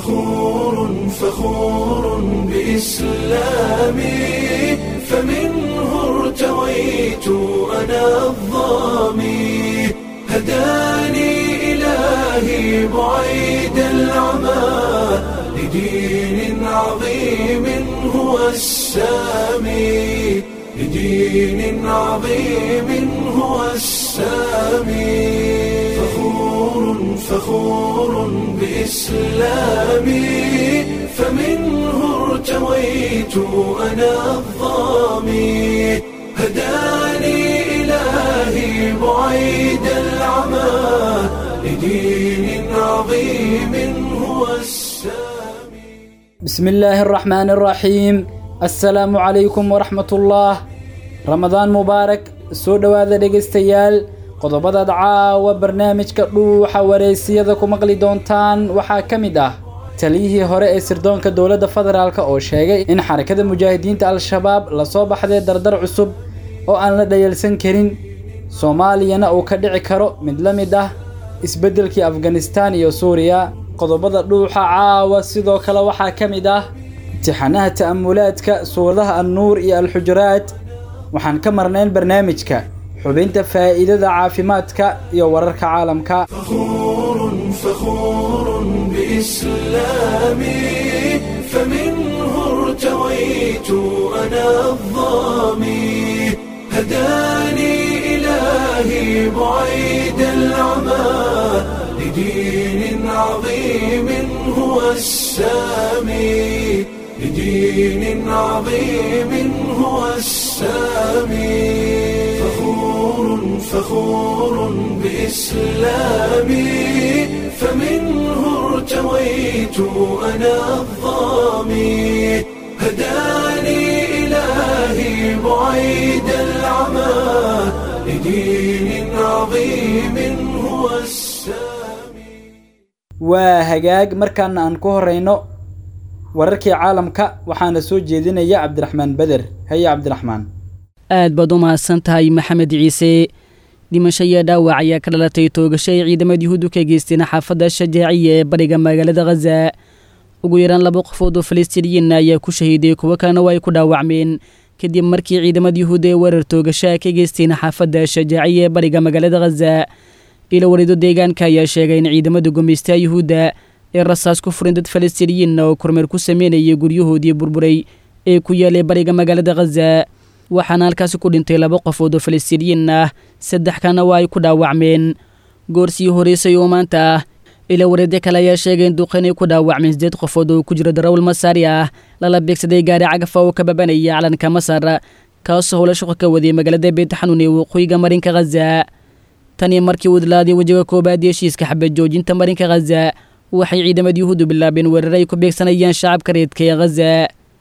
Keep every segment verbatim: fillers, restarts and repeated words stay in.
فخور فخور بإسلامي فمنه ارتويت أنا الظامي هداني إلهي بعيد العمى لدين عظيم هو السامي لدين عظيم هو السامي فخور فخور بإسلامي فمنه ارتويت أنا الظامي هداني إلهي بعيد العمى لدين عظيم هو السامي. بسم الله الرحمن الرحيم. السلام عليكم ورحمة الله. رمضان مبارك. سو دواada dhegeystayaal qodobada caawa barnaamijka dhuuxa wareysiyada ku maqli doontaan waxaa ka mid ah taliyihii hore ee sirdoonka dowladda federaalka oo sheegay in xarakada mujaahidiinta al-shabaab la soo baxday dardar cusub oo aan la dhayalsan karin Soomaaliyana uu ka dhici karo mid la mid ah isbedelkii Afghanistan iyo Suuriya. qodobada dhuuxa caawa sidoo kale waxaa ka mid ah imtixaanaha ta'amulaadka suuradaha an-nuur iyo al-xujuraat. waxaan ka marnayn barnaamijka xubinta faa'iidada caafimaadka iyo wararka caalamka. فخور فخور بإسلامي فمنه ارتويت أنا الظامي هداني إلهي بعيد العمى لدين عظيم هو السامي لدين عظيم هو السامي فخور فخور بإسلامي فمنه ارتويت أنا الظامي هداني إلهي بعيد العمى لدين عظيم هو السامي. وهجاج مركان أنكو رينو wararkii caalamka waxaana soo jeedinaya Cabdiraxmaan Badar. Haya Cabdiraxmaan. aad baad u mahadsan tahay Maxamed Ciise. dhimasho iyo dhaawac ayaa ka dhalatay toogasho ay ciidamada Yuhuuddu ka geysteen xaafadda Shajaaciye ee bariga magaalada Gaza. ugu yaraan laba qofood oo Falastiiniyiin ayaa ku shahiiday, kuwa kalena way ku dhaawacmeen kadib markii ciidamada Yuhuudda ay weerar toogasho ka geysteen xaafadda Shajaaciye ee bariga magaalada Gaza. ilo warido deegaanka ayaa sheegay in ciidamada gumeysta Yuhuudda ee rasaas ku furin dad Falastiiniyiin oo kormeer ku sameynayay guryahoodii burburay ee ku yaalay bariga magaalada Gaza. waxaana halkaas ku dhintay laba qofood oo Falastiiniyiin ah, saddex kana waa ay ku dhaawacmeen. goorsii horeysay oo maanta ah ilo warido kale ayaa sheegay in duqeyn ay ku dhaawacmeen siddeed qofood oo ku jira darawal Masaari ah lala beegsaday gaari cagaf oo ka babanaya calanka Masar kaasoo howlo shaqo ka waday magaalada Beit Xanuun ee waqooyiga marinka Gaza. tani markii uu dilaaday wajiga koobaad ee heshiiska xabad joojinta marinka Gaza waxay ciidamada Yuhuuddu bilaabeen weerar ay ku beegsanayaan shacabka reedka ee Gaza.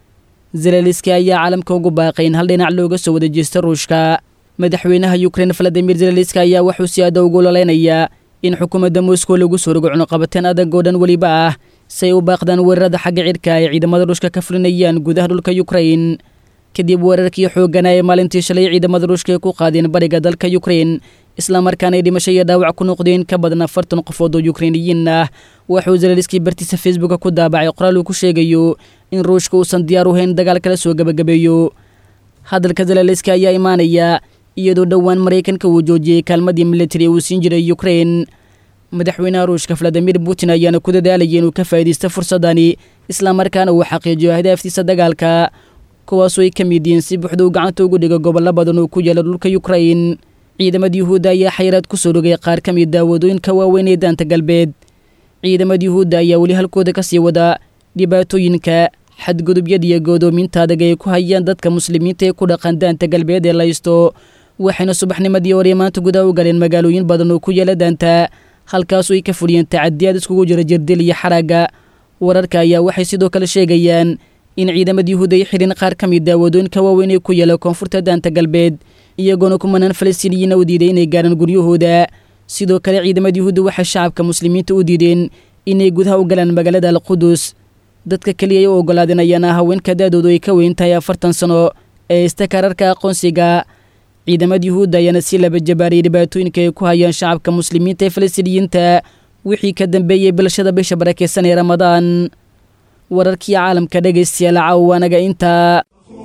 Zelensky ayaa caalamka ugu baaqay in hal dhinac looga soo wada jeesto Ruushka. madaxweynaha Ukraine Vladimir Zelensky ayaa wuxuu si aad ugu loleynayaa in xukuumadda Moscow lagu soo rogo cunaqabateen adag oo dhan waliba ah say u baaqdaan weerarada xagga cirka ay ciidamada Ruushka ka fulinayaan gudaha dhulka Ukraine. kadib weerarkii xoogganaa ee maalintii shalay ciidamada Ruushka ku qaadeen bariga dalka Ukraine isla markaana ay dhimasho iyo dhaawac ku noqdeen ka badan afartan qofood oo Ukrainiyiin ah. wuxuu Zelensky bartiisa Facebook ku daabacay qoraal uu ku sheegayo in Ruushka uusan diyaar u ahayn dagaal kala soo gabagabeeyo. hadalka Zelensky ayaa imaanaya iyadoo dhowaan Mareykanka uu joojiyay kaalmadii military uu siin jiray Ukraine. madaxweynaha Ruushka Vladimir Putin ayaana ku dadaalayay inuu ka faa'iideysto fursadani isla markaana uu xaqiijiyo ahdaaftiisa dagaalka, kuwaasoo ay ka mid yihiin si buuxda uu gacanta ugu dhigo gobollo badan oo ku yaala dhulka Ukraine. ciidamada Yuhuudda ayaa xayiraad ku soo rogay qaar ka mid ah wadooyinka waaweyn ee daanta galbeed. ciidamada Yuhuudda ayaa weli halkooda ka sii wada dhibaatooyinka xadgudubyada iyo godoominta adag ay ku hayaan dadka muslimiinta ee ku dhaqan daanta galbeed ee laysto. waxayna subaxnimadii hore maanta gudaha u galeen magaalooyin badan oo ku yaala daanta, halkaasoo ay ka fuliyeen tacadiyaad iskugu jira jirdil iyo xaraaga. wararka ayaa waxay sidoo kale sheegayaan in ciidamada Yuhuudda ay xireen qaar ka mid ah wadooyinka waaweyn ee ku yaala koonfurta daanta galbeed, iyagoona kumanaan Falastiiniyiin u diiday inay gaaraan guryahooda. sidoo kale ciidamada Yuhuudda waxay shacabka muslimiinta u diideen inay gudaha u galaan magaalada Al-Qudus. dadka kaliya ay u ogolaadeen ayaana haweenka daadoodu ay ka weyn tahay afartan sano ee istakararka aqoonsiga. ciidamada Yuhuudda ayaana si laba jabaariyay dhibaatooyinka ay ku hayaan shacabka muslimiinta ee Falastiiniyiinta, wixii ka dambeeyey bilashada bisha barakeysan ee ramadaan wararkii caalamka dhegaystayaal caawanaga intaa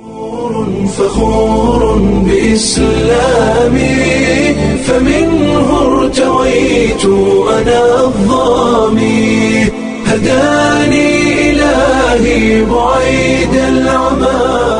فخور بإسلامي فمنه ارتويت أنا الضامي هداني إلهي بعيد العمى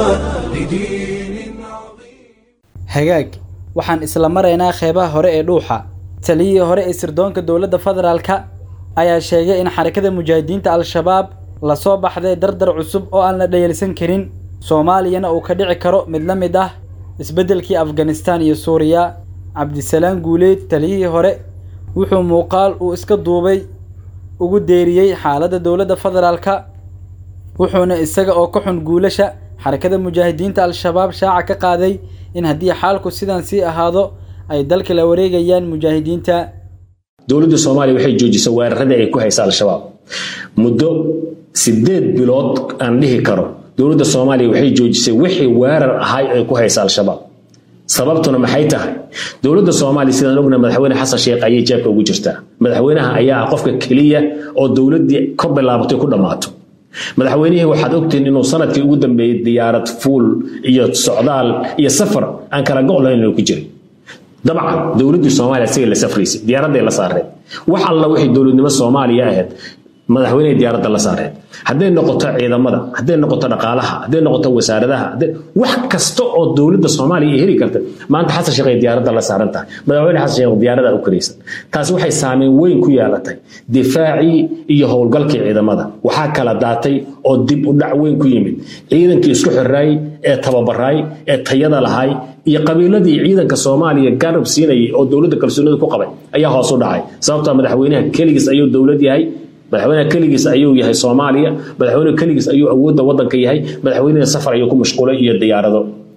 لدين عظيم. hagaag waxaan isla maraynaa qeybaha hore ee dhuuxa taliyii hore ee sirdoonka dowladda federaalka ayaa sheegay in xarakada mujaahidiinta al-shabaab la soo baxday dardar cusub oo aan la dhayalsan karin Soomaaliyana uu ka dhici karo mid la mid ah isbedelkii Afghanistan iyo Suuriya. Cabdisalaam Guuleed taliyii hore wuxuu muuqaal uu iska duubay ugu deeriyay xaaladda dowladda federaalka wuxuuna isaga oo ka xun guulasha xarakada mujaahidiinta al-shabaab shaaca ka qaaday in haddii xaalku sidan sii ahaado ay dalka la wareegayaan mujaahidiinta. dowladda Soomaaliya waxay joojisay weerarada ay ku haysaa al-shabaab muddo sideed bilood aan dhihi karo. dowladda Soomaaliya waxay joojisay wixii weerar ahay ay ku haysaa al-shabaab sababtuna maxay tahay dowladda Soomaaliya sidaan ognahay madaxweyne Xasan Sheekh ayay jeebka ugu jirtaa madaxweynaha ayaa qofka kaliya oo dowladda ka bilaabatay ku dhamaato madaxweynaha waxaad ogtiin inuu sanadkii ugu dambeeyay diyaarad fuul iyo socdaal iyo safar aan kala go'o lahayn ku jiray dabcan dowladda Soomaaliya si la safriisay diyaaradda la saaray wax alla wixii dowladnimo Soomaaliya ahayd madaxweynaha diyaaradda la saaray haday noqoto ciidamada haday noqoto dhaqaalaha haday noqoto wasaaradaha wax kasta oo dowladda Soomaaliya heli karta maanta Xasan Sheekh diyaaradda la saaranta madaxweyne Xasan Sheekh diyaaradda u kareysan taas waxay saameyn weyn ku yeelatay difaaci iyo howlgalka ciidamada waxa kala daatay oo dib u dhac weyn ku yimid ciidankii isku xirray ee tababaray ee tayada lahay iyo qabiiladii ciidanka Soomaaliya garab siinay oo dowladda kalsoonida ku qabay ayaa hoos u dhacay sababtoo madaxweynaha kaligiis ayuu dowlad yahay madaxweynaha kaligiis ayuu yahay Soomaaliya madaxweynaha kaligiis ayuu awoodda wadanka yahay madaxweynaha safar ayuu ku mashquulay iyo diyaarado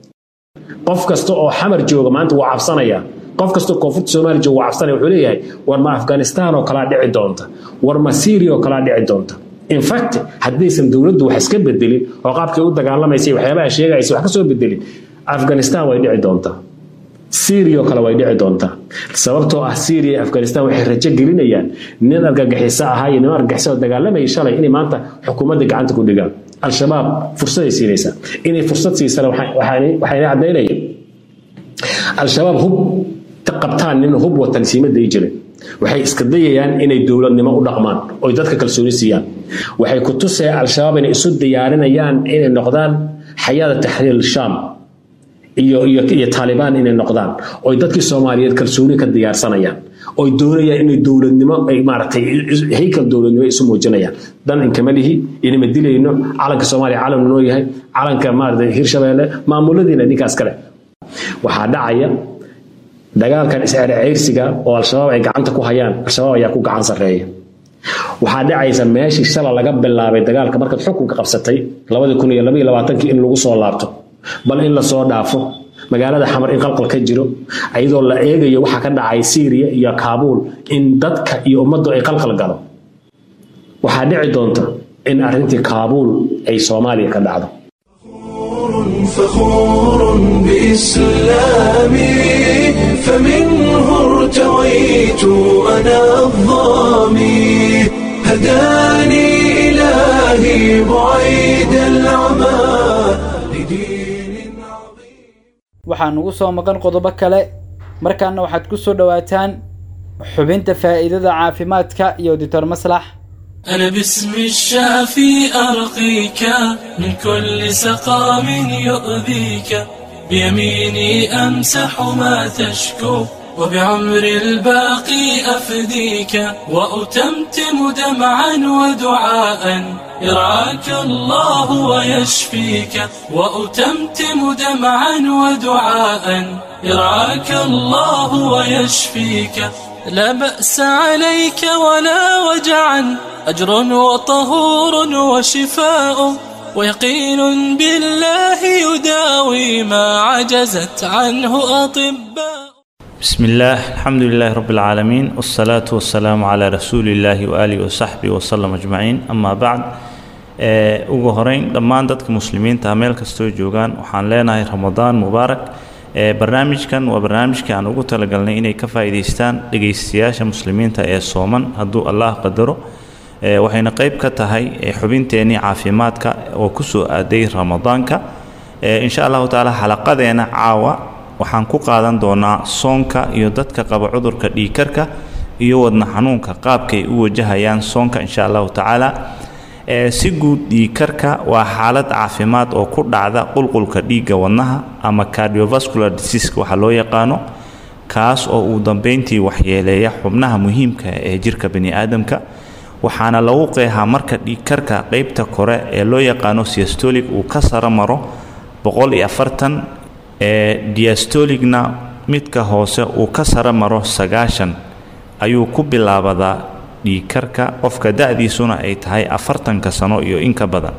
qof kasta oo xamar jooga maanta waa cabsanaya qof kasta oo koonfurta Soomaaliya jooga waa cabsanaya wuxuu leeyahay war ma Afghanistan oo kala dhici doonta war ma Syria oo kala dhici doonta in fact hadaysan dowladdu wax iska bedelin oo qaabkay u dagaalamayay waxyaabaha sheegaysa wax ka soo bedelin Afghanistan way dhici doonta Syria kala way dhici doonta sababtoo ah Syria Afghanistan waxay rajo gelinayaan nin argagaxiso ahaa iyo nin argagaxiso dagaalamay shalay in maanta xukuumadda gacanta ku dhigaan al-shabaab fursad ay siinaysa inay fursad siisana waxay waxay cadeynayaan al-shabaab hub taqabtaan nin hub watan siimada ay jireen waxay iska dayayaan inay dowladnimo u dhaqmaan oo dadka kalsooni siiyaan waxay ku tusay al-shabaab inay isu diyaarinayaan inay noqdaan xayada tahriir sham iyo iyo iyo Taliban inay noqdaan oo dadkii Soomaaliyeed kalsooni ka diyaarsanayaan oo doonayaan inay dowladnimo ay maartay heykal dowladnimo isu muujinayaan dan in kamalihi inay madilayno calanka Soomaaliya calan noo yahay calanka maartay Hirshabeelle maamuladiina ninkaas kale waxa dhacaya dagaalkan is-ceyrsiga oo al-shabaab ay gacanta ku hayaan al-shabaab ayaa ku gacan sareeya waxa dhacaysa meeshii shala laga bilaabay dagaalka markad xukunka qabsatay laba kun iyo laba iyo labaatan in lagu soo laabto bal in la soo dhaafo magaalada xamar in qalqal ka jiro ayadoo la eegayo waxa ka dhacay Syria iyo Kabul in dadka iyo ummaddu ay qalqal galo waxa dhici doonta in arintii Kabul ay Soomaaliya ka dhacdo فخور بإسلامي فمنه ارتويت أنا الضامي هداني إلهي بعيد العمى waxaan ugu soo maqan qodobo kale markaana waxaad ku soo dhawaataan xubinta faa'iidada caafimaadka iyo Doctor Maslax أنا باسم الشافي أرقيك من كل سقام يؤذيك بيميني أمسح ما تشكو وبعمر الباقي أفديك وأتمتم دمعا ودعاء يرعاك الله ويشفيك وأتمتم دمعا ودعاء يرعاك الله ويشفيك لا بأس عليك ولا وجعا أجر وطهور وشفاء ويقين بالله يداوي ما عجزت عنه أطباء بسم الله الحمد لله رب العالمين والصلاة والسلام على رسول الله وآله وصحبه وسلم أجمعين أما بعد ugu horeyn dhammaan dadka muslimiinta meel kastoo joogaan waxaan leenahay Ramadaan mubaarak barnaamijkan waa barnaamijka aan ugu talagalnay inay ka faa'iideystaan dhageystayaasha muslimiinta ee sooman hadduu Allah qadaro waxayna qayb ka tahay xubinteennii caafimaadka oo ku soo aaday ramadaanka insha Allah taala xalaqadeena caawa waxaan ku qaadan doonaa soonka iyo dadka qaba cudurka dhiigkarka iyo wadna xanuunka qaabkay u wajahayaan soonka insha Allah taala si guud dhiigkarka waa xaalad caafimaad oo ku dhacda qulqulka dhiigga wadnaha ama cardiovascular disease waxa loo yaqaano kaas oo uu dambeyntii waxyeeleeya xubnaha muhiimka ee jirka bani aadamka waxaana lagu qeexaa marka dhiigkarka qaybta kore ee loo yaqaano systolic uu ka sara maro boqol iyo afartan ee diastolicna midka hoose uu ka sara maro sagaashan ayuu ku bilaabadaa dhiigkarka qofka da'diisuna ay tahay afartanka sano iyo in ka badan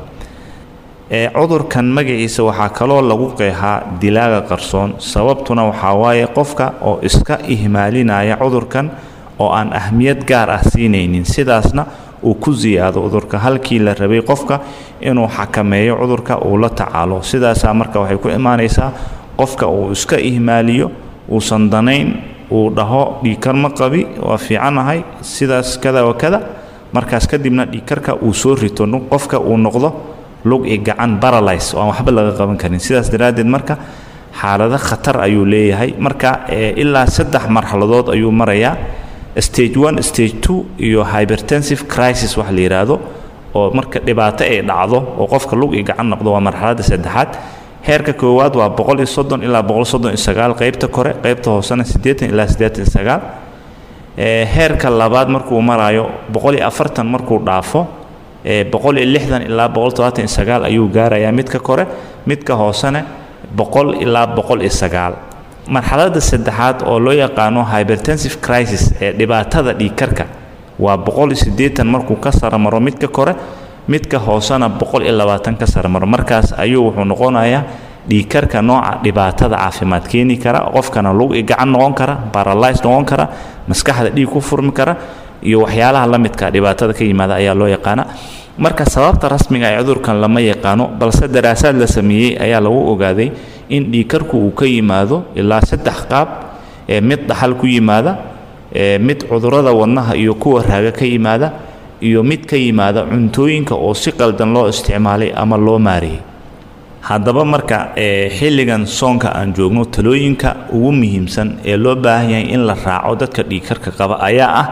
ee cudurkan magaciisa waxaa kaloo lagu qeexaa dilaaga qarsoon sababtuna waxaa waaye qofka oo iska ihmaalinaya cudurkan oo aan ahmiyad gaar ah siinaynin sidaasna uu ku ziyaado cudurka halkii la rabay qofka inuu xakameeyo cudurka uu la tacaalo sidaasa marka waxay ku imaanaysaa qofka uu iska ihmaaliyo uusan danayn uu dhaho dhiigkar ma qabi waa fiicanahay sidaas kada wa kada markaas kadibna dhiigkarka uu soo rito qofka uu noqdo lug i gacan paralyze oo aan waxba laga qaban karin sidaas daraadeed marka xaalado khatar ayuu leeyahay marka ilaa saddex marxaladood ayuu marayaa stage one stage two iyo hypertensive crisis wax la yiraahdo oo marka dhibaato ay dhacdo oo qofka lug i gacan noqdo waa marxaladda saddexaad heerka koowaad waa boqol iyo soddon ilaa boqol soddon iyo sagaal qaybta kore qaybta hoosena siddeetan ilaa siddeetan iyo sagaal ee heerka labaad markuu marayo boqol iyo afartan markuu dhaafo ee boqol iyo lixdan ilaa boqol todobaatan iyo sagaal ayuu gaarayaa midka kore midka hoosena boqol ilaa boqol iyo sagaal marxaladda saddexaad oo loo yaqaano hypertensive crisis ee dhibaatada dhiigkarka waa boqol iyo siddeetan markuu ka sara maro midka kore midka hoosena boqol iyo labaatan ka sara maro markaas ayuu wuxuu noqonayaa dhiigkarka nooca dhibaatada caafimaad keeni kara qofkana lug i gacan noqon kara paralyze noqon kara maskaxda dhiig ku furmi kara iyo waxyaalaha la midka dhibaatada ka yimaada ayaa loo yaqaana marka sababta rasmiga ee cudurkan lama yaqaano balse daraasaad la sameeyay ayaa lagu ogaaday in dhiigkarku uu ka yimaado ilaa saddex qaab ee mid dhaxal ku yimaada ee mid cudurrada wadnaha iyo kuwa raaga ka yimaada iyo mid ka yimaada cuntooyinka oo si qaldan loo isticmaalay ama loo maareeyay haddaba marka ee xilligan soonka aan joogno talooyinka ugu muhiimsan ee loo baahan yahay in la raaco dadka dhiigkarka qaba ayaa ah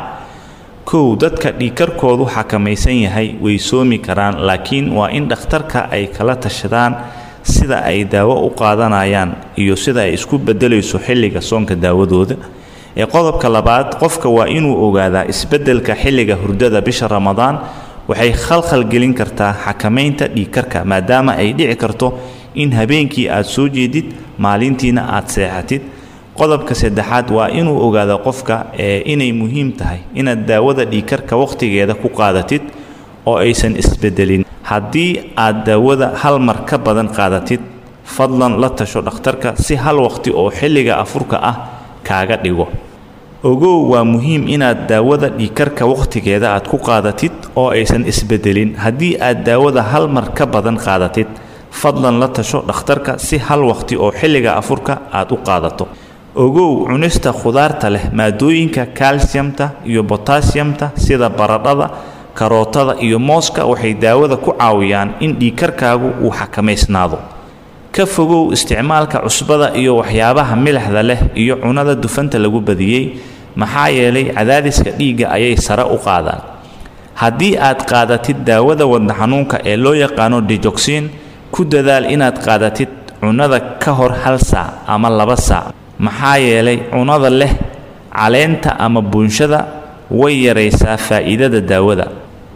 kow dadka dhiigkarkoodu xakamaysan yahay way soomi karaan laakiin waa in dhakhtarka ay kala tashadaan sida ay daawo u qaadanayaan iyo sida ay isku bedelayso xilliga soonka daawadooda ee qodobka labaad qofka waa inuu ogaadaa isbedelka xilliga hurdada bisha ramadaan waxay khalkhal gelin kartaa xakamaynta dhiigkarka maadaama ay dhici karto in habeenkii aad soo jeedid maalintiina aad seexatid qodobka saddexaad waa inuu ogaado qofka ee inay muhiim tahay inaad daawada dhiigkarka waqtigeeda ku qaadatid oo aysan isbedelin haddii aad daawada hal mar ka badan qaadatid fadlan la tasho dhakhtarka si hal waqti oo xilliga afurka ah kaaga dhigo ogow waa muhiim inaad daawada dhiigkarka waqtigeeda aad ku qaadatid oo aysan isbedelin haddii aad daawada hal mar ka badan qaadatid fadlan la tasho dhakhtarka si hal waqti oo xilliga afurka aad u qaadato ogow cunista khudaarta leh maadooyinka calciumta iyo potassiumta sida baradhada karootada iyo mooska waxay daawada ku caawiyaan in dhiigkarkaagu uu xakamaysnaado ka fogow isticmaalka cusbada iyo waxyaabaha milixda leh iyo cunada dufanta lagu badiyey maxaa yeelay cadaadiska dhiigga ayay sare u qaadaan haddii aad qaadatid daawada wadna xanuunka ee loo yaqaano digoxin ku dadaal inaad qaadatid cunada ka hor hal saac ama laba saac maxaa yeelay cunada leh caleenta ama buunshada way yaraysaa faa'iidada daawada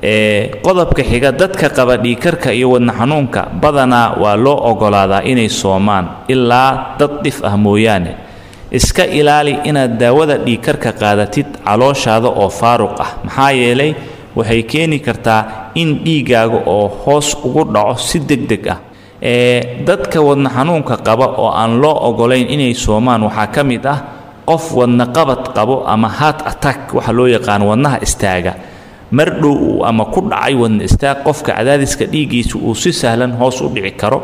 ee qodobka xiga dadka qaba dhiigkarka iyo wadna xanuunka badanaa waa loo ogolaadaa inay soomaan ilaa dad dhif ah mooyaane iska ilaali inaad daawada dhiigkarka qaadatid calooshaada oo faaruq ah maxaa yeelay waxay keeni kartaa in dhiigaaga oo hoos ugu dhaco si degdeg ah ee dadka wadna xanuunka qaba oo aan loo ogolayn inay soomaan waxaa ka mid ah qof wadna qabad qabo ama heart attack waxa loo yaqaan wadnaha istaaga mar dhow ama ku dhacay wadna istaag qofka cadaadiska dhiigiisa uu si sahlan hoos u dhici karo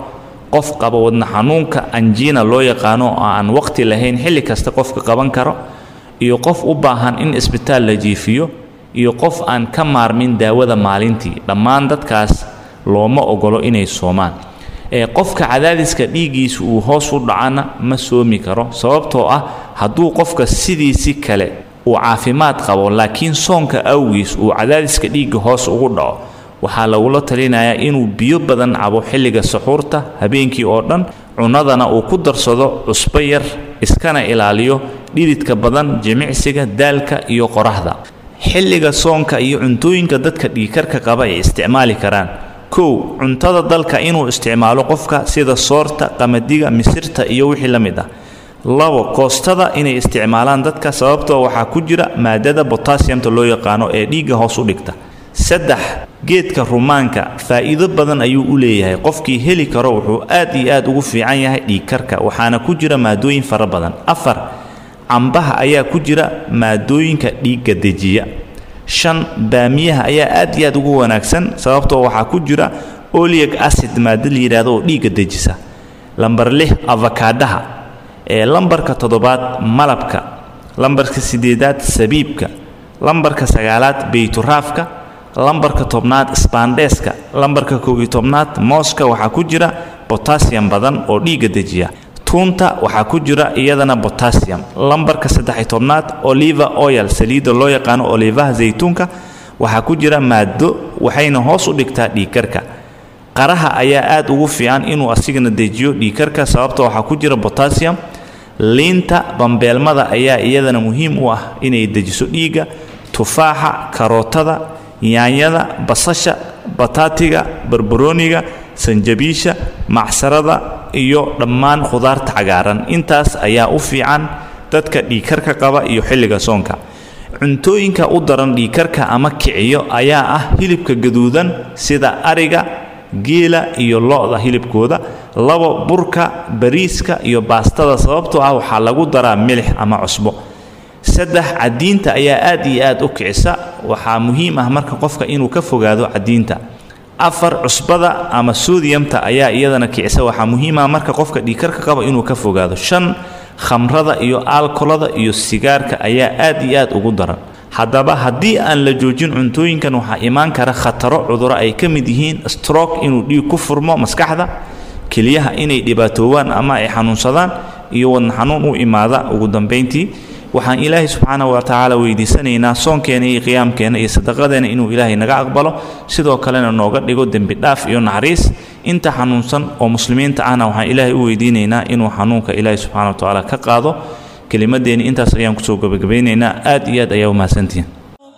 qof qaba wadna xanuunka anjina loo yaqaano oo aan waqti lahayn xilli kasta qofka qaban karo iyo qof u baahan in isbitaal la jiifiyo iyo qof aan ka maarmin daawada maalintii dhammaan dadkaas looma ogolo inay soomaan ee qofka cadaadiska dhiigiisa uu hoos u dhacana ma soomi karo sababtoo ah hadduu qofka sidiisi kale uu caafimaad qabo laakiin soonka awgiis uu cadaadiska dhiigga hoos ugu dhaco waxaa lagula talinayaa inuu biyo badan cabo xilliga suxuurta habeenkii oo dhan cunadana uu ku darsado cusbo yar iskana ilaaliyo dhididka badan jimicsiga daalka iyo qoraxda xilliga soonka iyo cuntooyinka dadka dhiigkarka qaba ay isticmaali karaan kow cuntada dalka inuu isticmaalo qofka sida soorta qamadiga misirta iyo wixii la mid ah labo koostada inay isticmaalaan dadka sababtoo waxaa ku jira maadada potassiumta loo yaqaano ee dhiigga hoos u dhigta saddex geedka rumaanka faa'iido badan ayuu u leeyahay qofkii heli karo wuxuu aad iyo aad ugu fiican yahay dhiigkarka waxaana ku jira maadooyin fara badan afar cambaha ayaa ku jira maadooyinka dhiigga dejiya shan baamiyaha ayaa aad iyo aad ugu wanaagsan sababtoo waxaa ku jira oleic acid maado la yidhaahdo oo dhiigga dejisa lambar lix avakaadhaha ee lambarka toddobaad malabka lambarka sideedaad sabiibka lambarka sagaalaad beyturaafka lambarka tobnaad spandeska lambarka kow iyo tobnaad mooska waxaa ku jira potassium badan oo dhiigga dejiya tunta waxaa ku jira iyadana potassium lambarka saddex iyo tobnaad olive oil saliidda loo yaqaano olivaha zaytuunka waxaa ku jira maado waxayna hoos u dhigtaa dhiigkarka qaraha ayaa aad ugu fiican inuu asigana dejiyo dhiigkarka sababtoo waxaa ku jira potassium liinta bambeelmada ayaa iyadana muhiim u ah inay dejiso dhiigga tufaaxa karootada yaanyada basasha bataatiga barbarooniga sanjabiisha macsarada iyo dhammaan khudaarta cagaaran intaas ayaa u fiican dadka dhiigkarka qaba iyo xilliga soonka cuntooyinka u daran dhiigkarka ama kiciyo ayaa ah hilibka gaduudan sida ariga geela iyo lo-da hilibkooda labo burka bariiska iyo baastada sababtoo ah waxaa lagu daraa milix ama cusbo saddex cadiinta ayaa aad iyo aad u kicisa waxaa muhiim ah marka qofka inuu ka fogaado cadiinta afar cusbada ama sodiumta ayaa iyadana kicisa waxaa muhiim ah marka qofka dhiigkarka qaba inuu ka fogaado shan khamrada iyo alkolada iyo sigaarka ayaa aad iyo aad ugu daran haddaba haddii aan la joojin cuntooyinkan waxaa imaan kara khataro cuduro ay ka mid yihiin stroke inuu dhiig ku furmo maskaxda keliyaha inay dhibaatoowaan ama ay xanuunsadaan iyo wadna xanuun u imaada ugu dambayntii waxaan ilaahay subxaanahu wa tacaala weydiisanaynaa soonkeena iyo qiyaamkeena iyo sadaqadeena inuu ilaahay naga aqbalo sidoo kalena nooga dhigo dembi dhaaf iyo naxariis inta xanuunsan oo muslimiinta ahna waxaan ilaahay u weydiinaynaa inuu xanuunka ilaahay subxaanahu wa tacaala ka qaado kelimadeeni intaas ayaan kusoo gabagabeynaynaa aad iyo aad ayaa u mahadsantihiin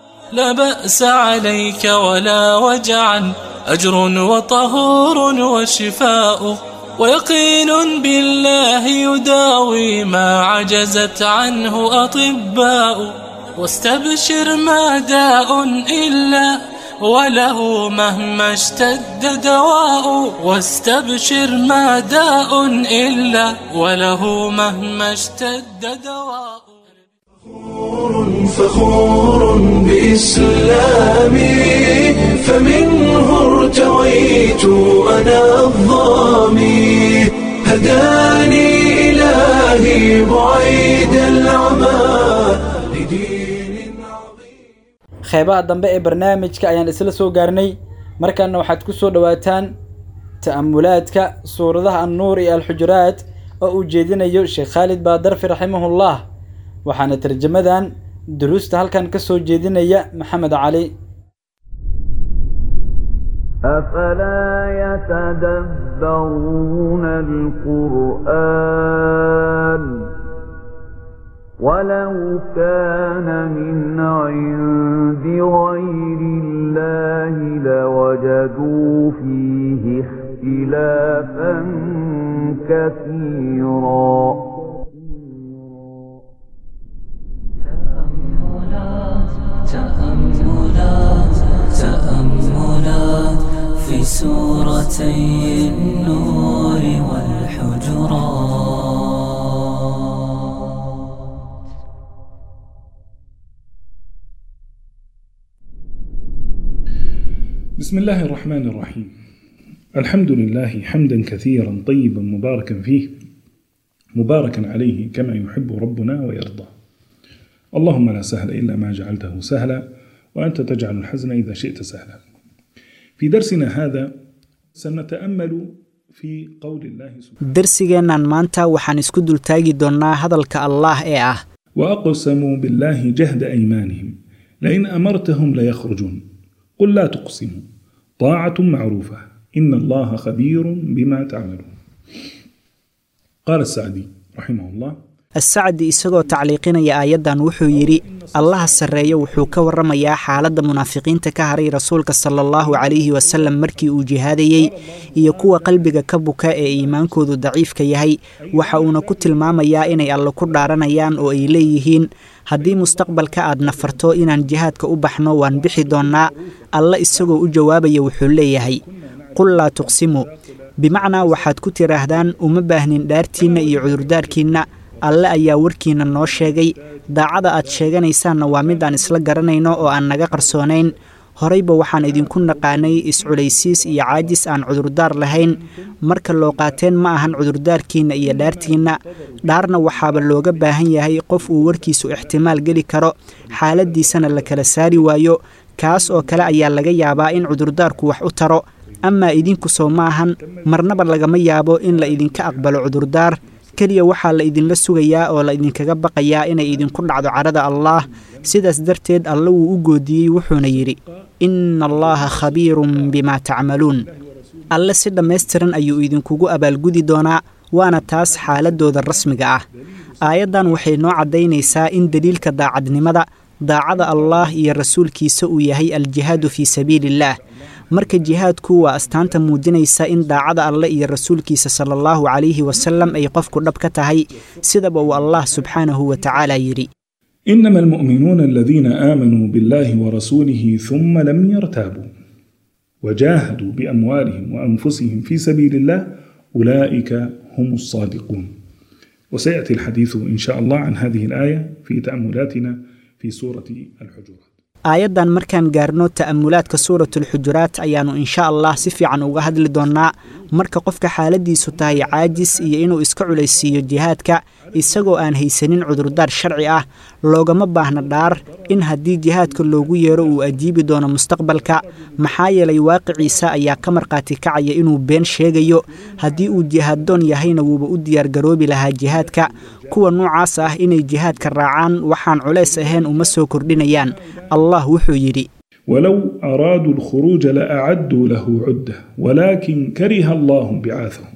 لا بأس عليك ولا وجعا أجر وطهور وشفاء ويقين بالله يداوي ما عجزت عنه أطباء واستبشر ما داء إلا وله مهما اشتد دواء واستبشر ما داء إلا وله مهما اشتد دواء فخور بإسلامي فمنه ارتويت أنا الظامي هداني إلهي بعيد العمى لدين عظيم qeybaha dambe ee barnaamijka ayaan isla soo gaarnay markaana waxaad ku soo dhawaataan ta'amulaadka suuradaha an-nuur iyo al-xujuraat oo uu jeedinayo Sheekh Khalid Baadarfi raximahullah waxaana tarjamadan duruusta halkan ka soo jeedinaya Maxamed Cali أفلا يتدبرون القرآن ولو كان من عند غير الله لوجدوا فيه اختلافا كثيرا تأملات تأملات في سورتي النور والحجرات بسم الله الرحمن الرحيم الحمد لله حمدا كثيرا طيبا مباركا فيه مباركا عليه كما يحب ربنا ويرضى. اللهم لا سهل إلا ما جعلته سهلا وأنت تجعل الحزن إذا شئت سهلا. في درسنا هذا سنتأمل في قول الله سبحانه درسنا مانتا وحان اسكو دلتاغي دونا هدلك الله إيه أه وأقسموا بالله جهد أيمانهم لئن أمرتهم ليخرجون قل لا تقسموا طاعة معروفة إن الله خبير بما تعملون. قال السعدي رحمه الله السعدي isagoo tacliiqinaya aayadan wuxuu yiri Allah sareeyo wuxuu ka waramayaa xaaladda munaafiqiinta ka haray rasuulka sallallahu alayhi wa sallam markii uu jihaadayay iyo kuwa qalbiga ka buka ee iimaankoodu daciifka yahay waxa uuna ku tilmaamayaa inay alla ku dhaaranayaan oo ay leeyihiin haddii mustaqbalka aad nafarto inaan jihaadka u baxno waan bixi doonaa. alla isagoo u jawaabaya wuxuu leeyahay qul laa tuqsimu bimacnaa waxaad ku tiraahdaan uma baahnin dhaartiinna iyo cudurdaarkiinna alle ayaa warkiina noo sheegay daacada aad sheeganaysaanna waa mid aan isla garanayno oo aan naga qarsoonayn. horeyba waxaan idinku naqaanay isculaysiis iyo caajis aan cudurdaar lahayn marka loo qaateen ma ahan cudurdaarkiinna iyo dhaartiinna. dhaarna waxaaba looga baahan yahay qof uu warkiisu ixtimaal geli karo xaaladiisana la kala saari waayo kaas oo kale ayaa laga yaabaa in cudurdaarku wax u taro. amaa idinku soo ma ahan marnaba lagama yaabo in la idinka aqbalo cudurdaar kaliya waxaa la idinla sugayaa oo la idinkaga baqayaa inay idinku dhacdo carada allah. sidaas darteed alla wuu u goodiyey wuxuuna yidhi ina allaha khabiirun bimaa tacmaluun. alle si dhammaystiran ayuu idinkugu abaalgudi doonaa waana taas xaaladooda rasmiga ah. aayaddan waxay noo caddaynaysaa in daliilka daacadnimada daacada allah iyo rasuulkiisa uu yahay aljihaadu fii sabiilillaah. marka jihaadku waa astaanta muujinaysa in daacada alle iyo rasuulkiisa sallallahu alayhi wasallam ay qofku dhab ka tahay sidaba uu allah subxaanahu wa tacaala yidhi إنما المؤمنون الذين آمنوا بالله ورسوله ثم لم يرتابوا وجاهدوا بأموالهم وأنفسهم في سبيل الله أولئك هم الصادقون. وسيأتي الحديث إن شاء الله عن هذه الآية في تأملاتنا في سورة الحجرات. aayaddan markaan gaarno ta'amulaadka suuratul xujuraat ayaanu insha allah si fiican uga hadli doonaa. marka qofka xaaladiisu tahay caajis iyo inuu iska culaysiiyo jihaadka isagoo aan haysanin cudurdaar sharci ah loogama baahna dhaar in haddii jihaadka loogu yeero uu ajiibi doono mustaqbalka maxaa yeelay waaqiciisa ayaa ka marqaati kacaya inuu been sheegayo. haddii uu jihaaddoon yahayna wuuba u diyaargaroobi lahaa jihaadka. kuwa noocaas ah inay jihaadka raacaan waxaan culays ahayn uma soo kordhinayaan. allah wuxuu yidhi ولو أرادوا الخروج لأعدوا له عدة ولكن كره الله بعاثهم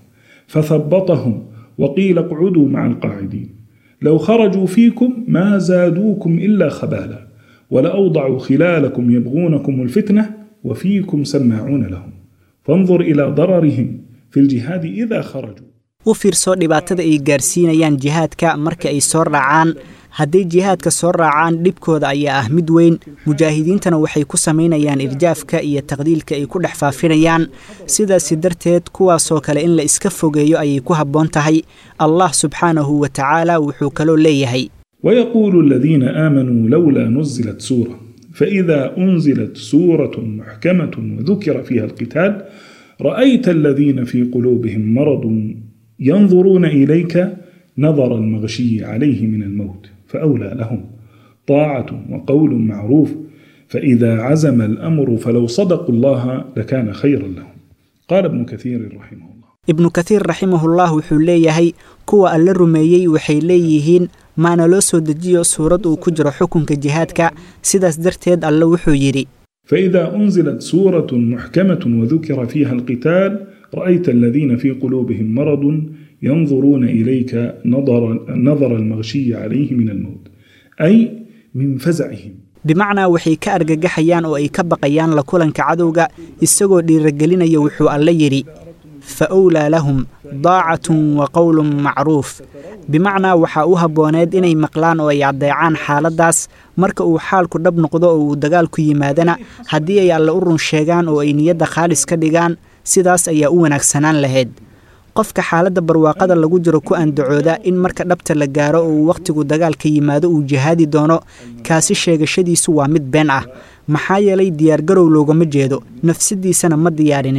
فثبطهم وقيل اقعدوا مع القاعدين لو خرجوا فيكم ما زادوكم إلا خبالا ولأوضعوا خلالكم يبغونكم الفتنة وفيكم سماعون لهم فانظر إلى ضررهم في الجهاد إذا خرجوا. u fiirso dhibaatada ay gaarsiinayaan jihaadka marka ay soo raacaan. hadday jihaadka soo raacaan dhibkooda ayaa ah mid weyn. mujaahidiintana waxay ku samaynayaan irjaafka iyo taqdiilka ay ku dhex faafinayaan. sidaasi darteed kuwaasoo kale in la iska fogeeyo ayay ku habboon tahay. allah subxaanahu wa tacaala wuxuu kaloo leeyahay ويقول الذين آمنوا لولا نزلت سورة فإذا أنزلت سورة محكمة وذكر فيها القتال رأيت الذين في قلوبهم مرض ينظرون إليك نظر المغشي عليه من الموت فأولى لهم طاعة وقول معروف فإذا عزم الأمر فلو صدقوا الله لكان خيرا لهم. قال ابن كثير رحمه الله ابن كثير رحمه الله wuxuu leeyahay kuwa alla rumeeyay waxay leeyihiin maana loo soo dejiyo suurad uu ku jiro xukunka jihaadka. sidaas darteed alla wuxuu yidhi فإذا أنزلت سورة محكمة وذكر فيها القتال رأيت الذين في قلوبهم مرض ينظرون إليك نظر, نظر المغشي عليه من الموت أي من فزعهم. بمعنى وحي كأرجحيان أو أي كبقيان لكلن كعدوجا يسجوا للرجلين يوحوا الله يري فأولى لهم ضاعة وقول معروف. بمعنى وحاوها بوناد إني مقلان أو يعديعان حالة داس marka uu xaalku dhab noqdo oo uu dagaalku yimaadana haddii ay alla u run sheegaan oo ay niyadda khaalis ka dhigaan sidaas ayaa u wanaagsanaan lahayd. qofka xaaladda barwaaqada lagu jiro ku andacooda in marka dhabta la gaaro oo waqtigu dagaalka yimaado uu jihaadi doono kaasi sheegashadiisu waa mid been ah maxaa yeelay diyaargarow loogama jeedo nafsidiisana ma diyaarinin.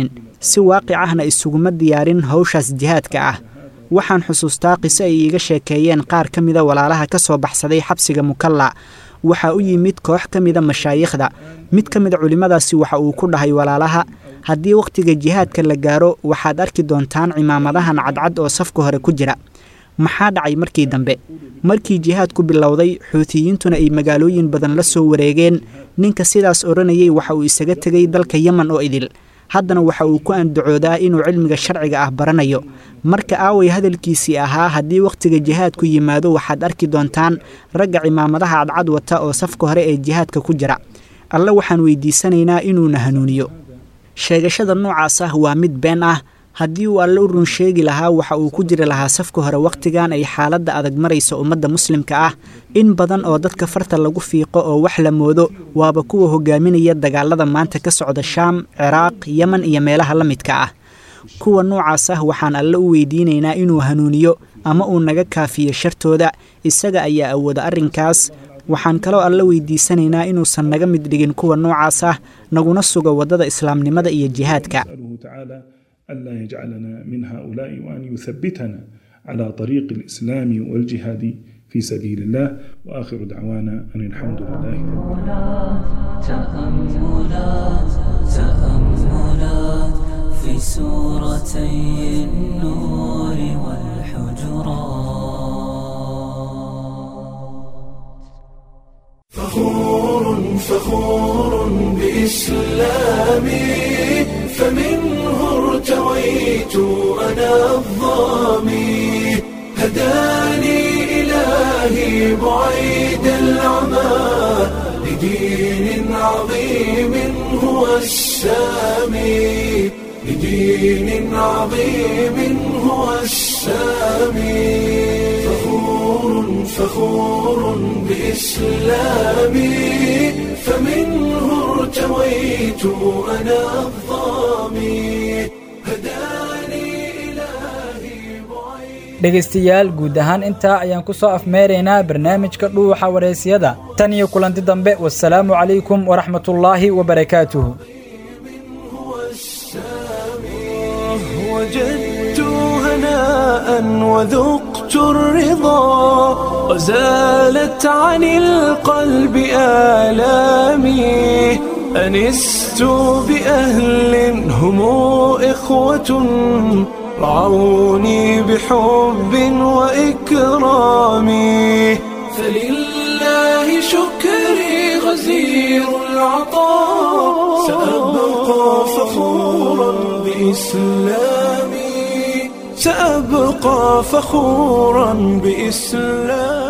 si waaqic ahna isuguma diyaarin hawshaas jihaadka ah. waxaan xusuustaa qiso ay iiga sheekeeyeen qaar ka mida walaalaha ka soo baxsaday xabsiga Mukalla. waxaa u yimid koox ka mida mashaayikhda. mid ka mida culimmadaasi waxa uu ku dhahay walaalaha, haddii wakhtiga jihaadka la gaaro waxaad arki doontaan cimaamadahan cadcad oo safka hore ku jira. maxaa dhacay markii dambe? markii jihaadku bilowday, xuutiyiintuna ay magaalooyin badan la soo wareegeen, ninka sidaas odhanayay waxa uu isaga tegay dalka Yemen oo idil. haddana waxa uu ku andacoodaa inuu cilmiga sharciga ah baranayo. marka aaway hadalkiisii ahaa, haddii wakhtiga jihaadku yimaado waxaad arki doontaan ragga cimaamadaha cadcad wata oo safka hore ee jihaadka ku jira. alle waxaan weydiisanaynaa inuuna hanuuniyo. sheegashada noocaas ah waa mid been ah. haddii uu alle u run sheegi lahaa waxa uu ku jiri lahaa safka hore wakhtigan ay xaaladda adag maraysa ummadda muslimka ah. in badan oo dadka farta lagu fiiqo oo wax la moodo waaba kuwa hogaaminaya dagaalada maanta ka socda Shaam, Ciraaq, Yemen iyo meelaha la midka ah. kuwa noocaas ah waxaan alle u weydiinaynaa inuu hanuuniyo ama uu naga kaafiyo shartooda. isaga ayaa awooda arrinkaas. waxaan kaloo alle weydiisanaynaa inuusan naga mid dhigin kuwa noocaas ah, naguna sugo waddada islaamnimada iyo jihaadka. ألا يجعلنا من هؤلاء وأن يثبتنا على طريق الإسلام والجهاد في سبيل الله. وآخر دعوانا أن الحمد لله رب العالمين. تأملات تأملات في سورتي النور والحجرات. فخور فخور بإسلامي فمنه ارتويت أنا الظامي. هداني إلهي بعيد العمى لدين عظيم هو السامي لدين عظيم هو السامي. فخور فخور بإسلامي فمنه ارتويت أنا الظامي. dhegaystayaal guud ahaan intaa ayaan ku soo afmeeraynaa barnaamijka dhuuxa wareysyada. tan iyo kulanti dambe, wassalaamu calaykum waraxmatullaahi wabarakaatuhu. وجدت هناء وذقت الرضا وزالت عن القلب آلامي. أنست بأهل هم إخوة رعوني بحب وإكرام. فلله شكري غزير العطاء سأبقى فخورا بإسلامي سأبقى فخورا بإسلامي.